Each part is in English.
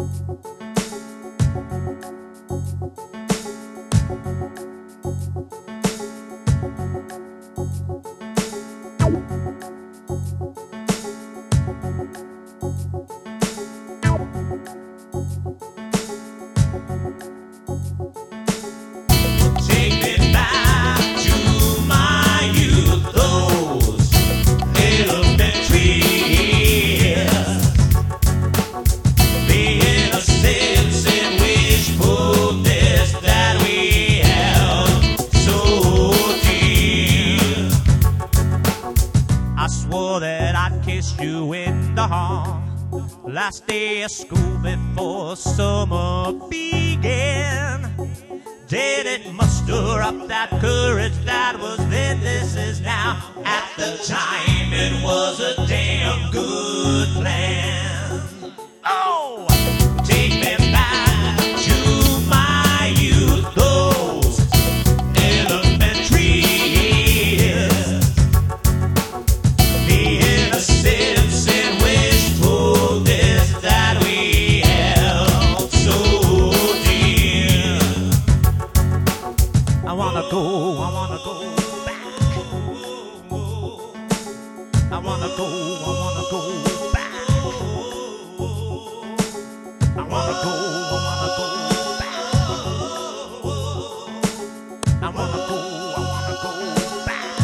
You in the hall last day of school before summer began. Didn't muster up that courage that was then, this is now. At the time it was a damn good plan. Oh, take me back to my youth, those elementary years. The innocence and wishfulness that we held so dear. I wanna go back. I wanna go back. I wanna go back. I wanna go back.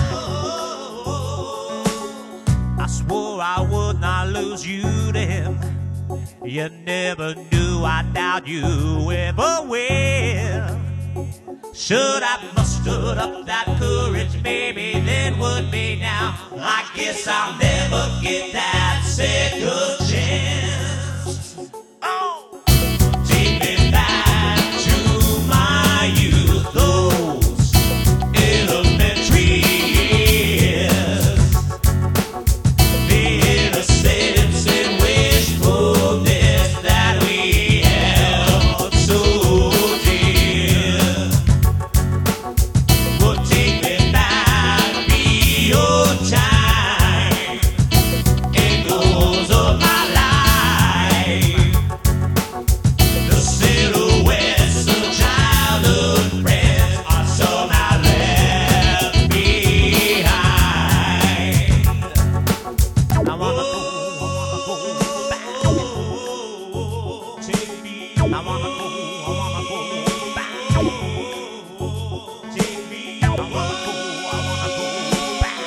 I swore I would not lose you to him. You never knew, I doubt you ever will. Should I mustered up that courage, maybe then would be now. I guess I'll never get that second chance. Oh, take me back to my youth, those elementary years. The innocence and wishfulness that we held so dear. Well, take me back, be your time. Echoes of my life. The silhouettes of childhood friends are somehow left behind. I wanna go back. Take me, I wanna go back. Take me, I wanna go back.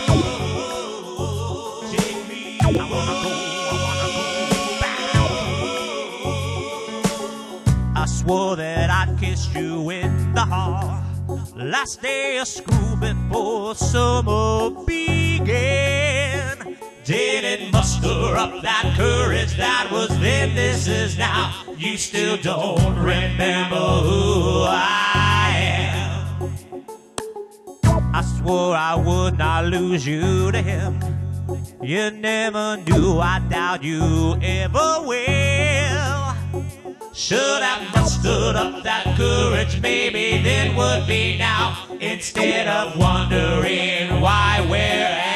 Take me, I wanna go back. I swore that I'd kiss you in the hall last day of school before summer began. Didn't muster up that courage that was then, this is now. You still don't remember who I am. I swore I would not lose you to him. You never knew, I doubt you ever will. Should have mustered up that courage, maybe then would be now. Instead of wondering why, where,